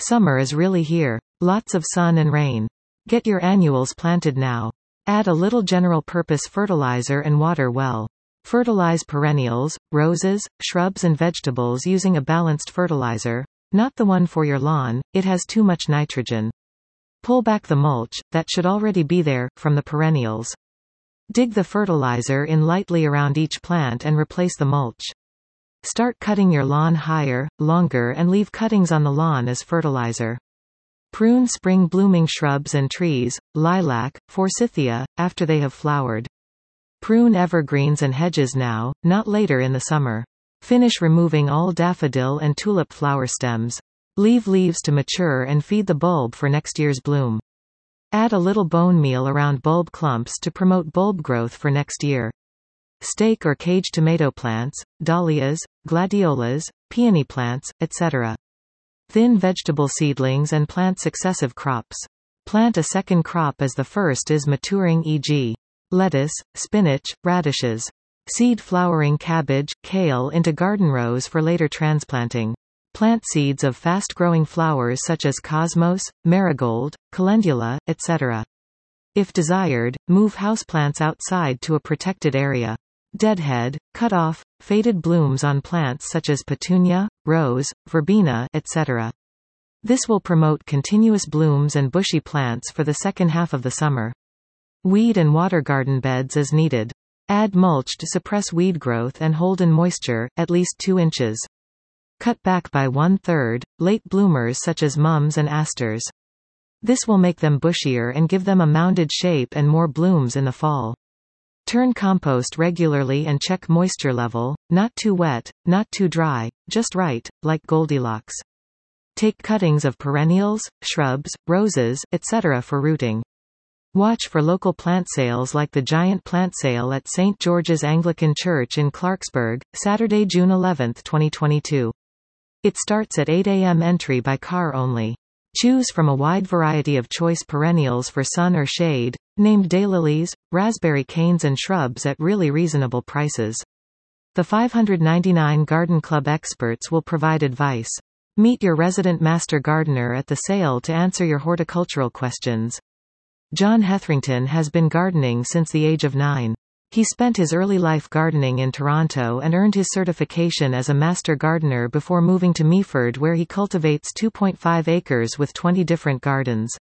Summer is really here. Lots of sun and rain. Get your annuals planted now. Add a little general-purpose fertilizer and water well. Fertilize perennials, roses, shrubs and vegetables using a balanced fertilizer. Not the one for your lawn, it has too much nitrogen. Pull back the mulch, that should already be there, from the perennials. Dig the fertilizer in lightly around each plant and replace the mulch. Start cutting your lawn higher, longer and leave cuttings on the lawn as fertilizer. Prune spring blooming shrubs and trees, lilac, forsythia, after they have flowered. Prune evergreens and hedges now, not later in the summer. Finish removing all daffodil and tulip flower stems. Leave leaves to mature and feed the bulb for next year's bloom. Add a little bone meal around bulb clumps to promote bulb growth for next year. Stake or cage tomato plants, dahlias, gladiolas, peony plants, etc. Thin vegetable seedlings and plant successive crops. Plant a second crop as the first is maturing, e.g. lettuce, spinach, radishes. Seed flowering cabbage, kale into garden rows for later transplanting. Plant seeds of fast-growing flowers such as cosmos, marigold, calendula, etc. If desired, move houseplants outside to a protected area. Deadhead, cut off, faded blooms on plants such as petunia, rose, verbena, etc. This will promote continuous blooms and bushy plants for the second half of the summer. Weed and water garden beds as needed. Add mulch to suppress weed growth and hold in moisture, at least 2 inches. Cut back by 1/3, late bloomers such as mums and asters. This will make them bushier and give them a mounded shape and more blooms in the fall. Turn compost regularly and check moisture level, not too wet, not too dry, just right, like Goldilocks. Take cuttings of perennials, shrubs, roses, etc. for rooting. Watch for local plant sales like the giant plant sale at St. George's Anglican Church in Clarksburg, Saturday, June 11, 2022. It starts at 8 a.m. Entry by car only. Choose from a wide variety of choice perennials for sun or shade, named daylilies, raspberry canes and shrubs at really reasonable prices. The 599 Garden Club experts will provide advice. Meet your resident master gardener at the sale to answer your horticultural questions. John Hetherington has been gardening since the age of 9. He spent his early life gardening in Toronto and earned his certification as a master gardener before moving to Meaford, where he cultivates 2.5 acres with 20 different gardens.